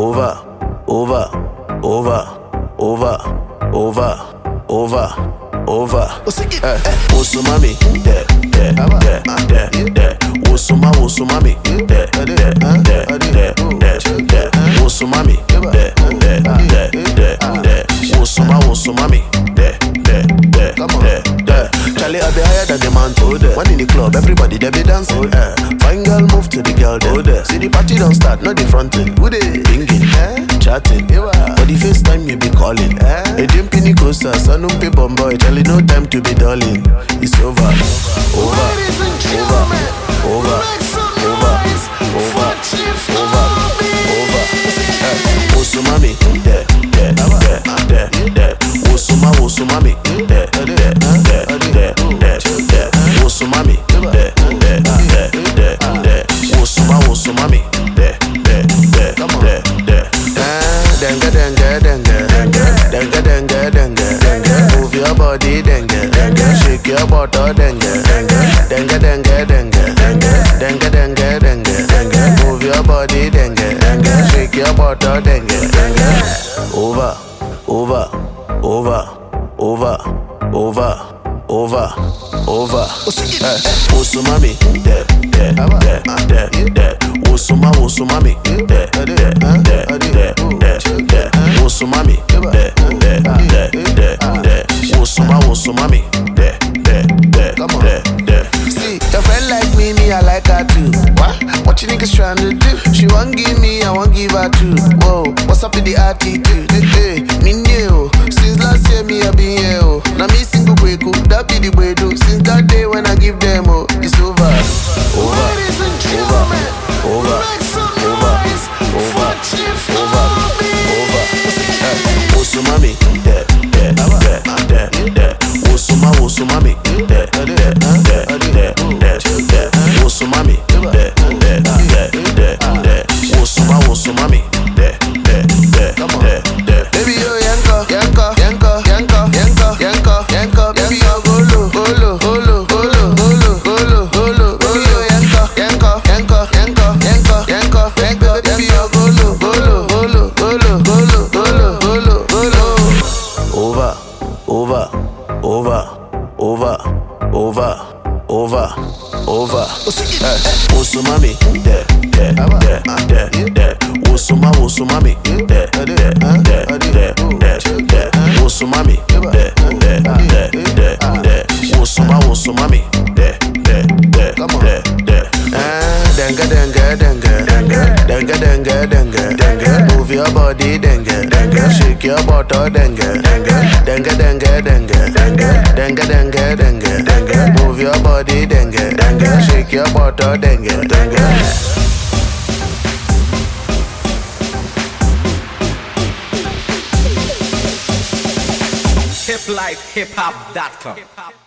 over, over, over, over, over, over, over. Wosumami, de, de, de, de, de. Wosuma, wosumami, de, de, de, de, de. Wosumami, de, de, de, de, de. Wosuma, wosumami, de, de, de, de, de. Charlie, I be higher than the man told her. One in the club, everybody they be dancing. Fine girl, move to the girl there. See the party don't start, not the fronting. Who they thinking? Chatting. For the first time you be calling. A dim pinny coaster, son of a boy. Charlie, no time to be darling. It's over, over, over, over, over, over, over, over. Wosumami, de, de, de, de, de. Wosuma, wosumami, de, de, de, de, de, de. Wosumami, de, de, de, de, de. Wosuma, wosumami, de, de, de, de, de. Dengue, dengue, dengue, dengue, dengue, dengue, dengue. Move your body, dengue, dengue. Shake your bottom, dengue, dengue, dengue, dengue, dengue, dengue, dengue, dengue, dengue. Move your body, dengue, dengue. Shake your bottom, dengue, dengue. Over, over, over, over, over, over, over. Wosumami, de, de, de, de, de. Wosuma, wosumami, de, de, de, de, de. Wosumami, de, de, de, de, de. Wosuma, wosumami, de, de, de, de, de. See, your friend like me, I like her too. What you niggas trying to do? She won't give me, I won't give her too. Whoa, what's up with the attitude? Hey, me new. Since last year, me I been here. Oh, now me single breaku, that be the way do. Since that day when I give them, oh, it's over, over, over, over, over, over, over, over. Wosumami, de, de, de, de, de. Wosuma, wosumami, de, de, de, de, de, de. Wosumami, de, de, de, de, de. Wosuma, wosumami, de, de, de, de, de. Baby, yo, yanko, yanko, yanko, yanko, yanko, yanko, yanko. Baby, yo, golo, golo, golo, golo, golo, golo, golo. Baby, yo, yanko, yanko, yanko, yanko, yanko, yanko, yanko. Baby, yo, golo, golo, golo, golo, golo, golo, golo, golo. Over, over, over, over, over, over, over. Wosumami, de, de, de, de, de. Wosuma, wosumami, de, de, de, de, de, de. Wosumami, de, de, de, de, de. Wosuma, wosumami, de, de, de, de, de. Dengue, dengue, dengue, dengue, dengue, dengue, dengue. Move your body, dengue, dengue. Shake your bottom, dengue, dengue, dengue, dengue, dengue, dengue, dengue, dengue, dengue. Move your body, dengue, dengue. Shake your bottom, dengue, dengue. hiplifehiphop.com